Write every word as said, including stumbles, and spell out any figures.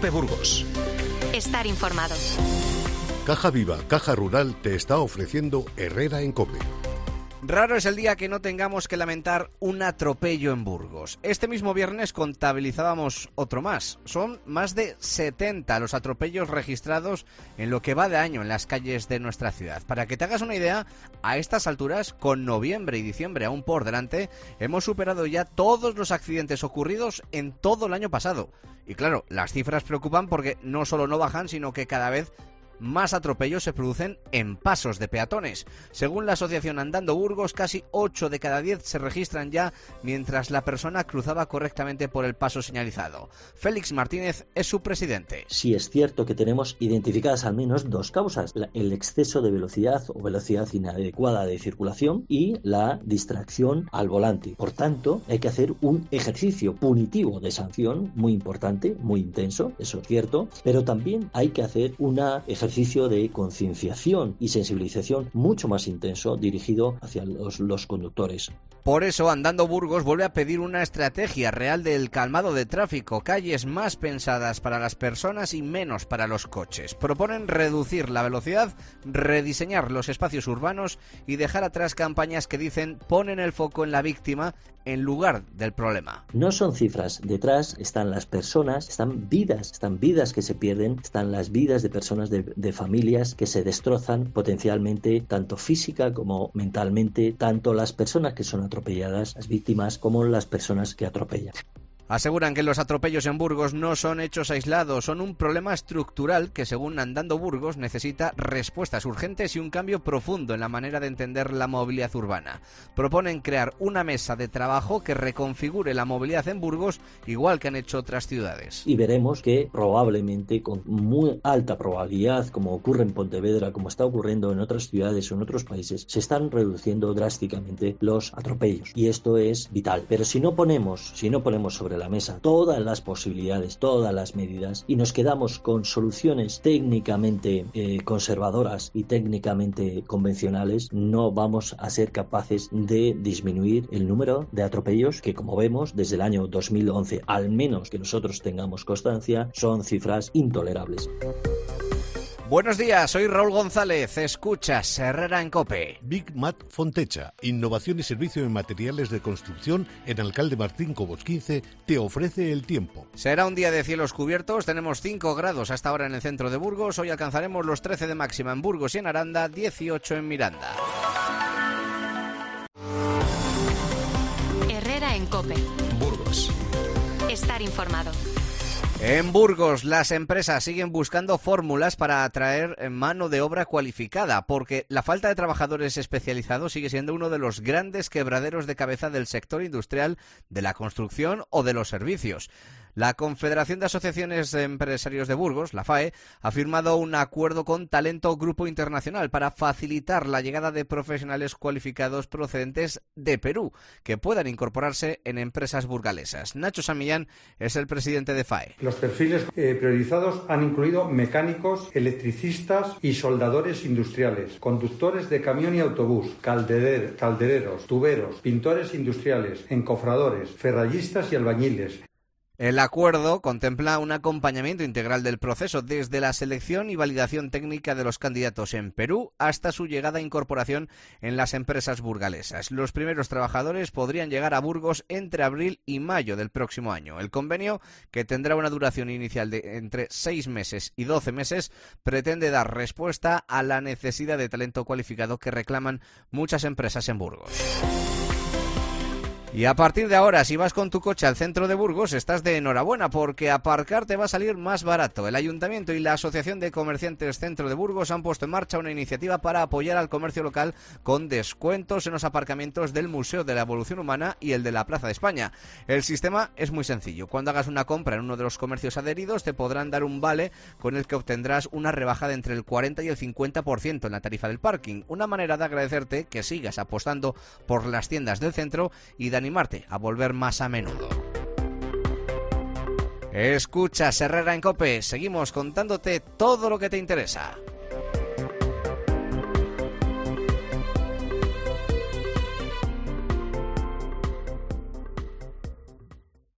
COPE Burgos. Estar informado. Caja Viva, Caja Rural te está ofreciendo Herrera en COPE. Raro es el día que no tengamos que lamentar un atropello en Burgos. Este mismo viernes contabilizábamos otro más. Son más de setenta los atropellos registrados en lo que va de año en las calles de nuestra ciudad. Para que te hagas una idea, a estas alturas, con noviembre y diciembre aún por delante, hemos superado ya todos los accidentes ocurridos en todo el año pasado. Y claro, las cifras preocupan porque no solo no bajan, sino que cada vez más atropellos se producen en pasos de peatones. Según la asociación Andando Burgos, casi ocho de cada diez se registran ya mientras la persona cruzaba correctamente por el paso señalizado. Félix Martínez es su presidente. Sí es cierto que tenemos identificadas al menos dos causas: el exceso de velocidad o velocidad inadecuada de circulación y la distracción al volante. Por tanto, hay que hacer un ejercicio punitivo de sanción muy importante, muy intenso, eso es cierto, pero también hay que hacer una ejercicio de concienciación y sensibilización mucho más intenso dirigido hacia los, los conductores. Por eso, Andando Burgos vuelve a pedir una estrategia real del calmado de tráfico, calles más pensadas para las personas y menos para los coches. Proponen reducir la velocidad, rediseñar los espacios urbanos y dejar atrás campañas que dicen ponen el foco en la víctima en lugar del problema. No son cifras, detrás están las personas, están vidas, están vidas que se pierden, están las vidas de personas, de, de familias que se destrozan potencialmente, tanto física como mentalmente, tanto las personas que son atropelladas, las víctimas, como las personas que atropellan. Aseguran que los atropellos en Burgos no son hechos aislados, son un problema estructural que, según Andando Burgos, necesita respuestas urgentes y un cambio profundo en la manera de entender la movilidad urbana. Proponen crear una mesa de trabajo que reconfigure la movilidad en Burgos, igual que han hecho otras ciudades. Y veremos que probablemente, con muy alta probabilidad, como ocurre en Pontevedra, como está ocurriendo en otras ciudades o en otros países, se están reduciendo drásticamente los atropellos. Y esto es vital. Pero si no ponemos, si no ponemos sobre la mesa todas las posibilidades, todas las medidas, y nos quedamos con soluciones técnicamente eh, conservadoras y técnicamente convencionales, no vamos a ser capaces de disminuir el número de atropellos que, como vemos, desde el año dos mil once, al menos que nosotros tengamos constancia, son cifras intolerables. Buenos días, soy Raúl González, escuchas Herrera en COPE. Big Mat Fontecha, innovación y servicio en materiales de construcción en Alcalde Martín Cobos quince, te ofrece el tiempo. Será un día de cielos cubiertos, tenemos cinco grados hasta ahora en el centro de Burgos, hoy alcanzaremos los trece de máxima en Burgos y en Aranda, dieciocho en Miranda. Herrera en COPE. Burgos. Estar informado. En Burgos, las empresas siguen buscando fórmulas para atraer mano de obra cualificada, porque la falta de trabajadores especializados sigue siendo uno de los grandes quebraderos de cabeza del sector industrial, de la construcción o de los servicios. La Confederación de Asociaciones de Empresarios de Burgos, la F A E, ha firmado un acuerdo con Talento Grupo Internacional para facilitar la llegada de profesionales cualificados procedentes de Perú, que puedan incorporarse en empresas burgalesas. Nacho Samillán es el presidente de F A E. Los perfiles eh, priorizados han incluido mecánicos, electricistas y soldadores industriales, conductores de camión y autobús, calderer, caldereros, tuberos, pintores industriales, encofradores, ferrallistas y albañiles. El acuerdo contempla un acompañamiento integral del proceso, desde la selección y validación técnica de los candidatos en Perú hasta su llegada a incorporación en las empresas burgalesas. Los primeros trabajadores podrían llegar a Burgos entre abril y mayo del próximo año. El convenio, que tendrá una duración inicial de entre seis meses y doce meses, pretende dar respuesta a la necesidad de talento cualificado que reclaman muchas empresas en Burgos. Y a partir de ahora, si vas con tu coche al centro de Burgos, estás de enhorabuena, porque aparcar te va a salir más barato. El Ayuntamiento y la Asociación de Comerciantes Centro de Burgos han puesto en marcha una iniciativa para apoyar al comercio local con descuentos en los aparcamientos del Museo de la Evolución Humana y el de la Plaza de España. El sistema es muy sencillo. Cuando hagas una compra en uno de los comercios adheridos, te podrán dar un vale con el que obtendrás una rebaja de entre el cuarenta y el cincuenta por ciento en la tarifa del parking. Una manera de agradecerte que sigas apostando por las tiendas del centro y de animarte a volver más a menudo. Escuchas Herrera en COPE, seguimos contándote todo lo que te interesa.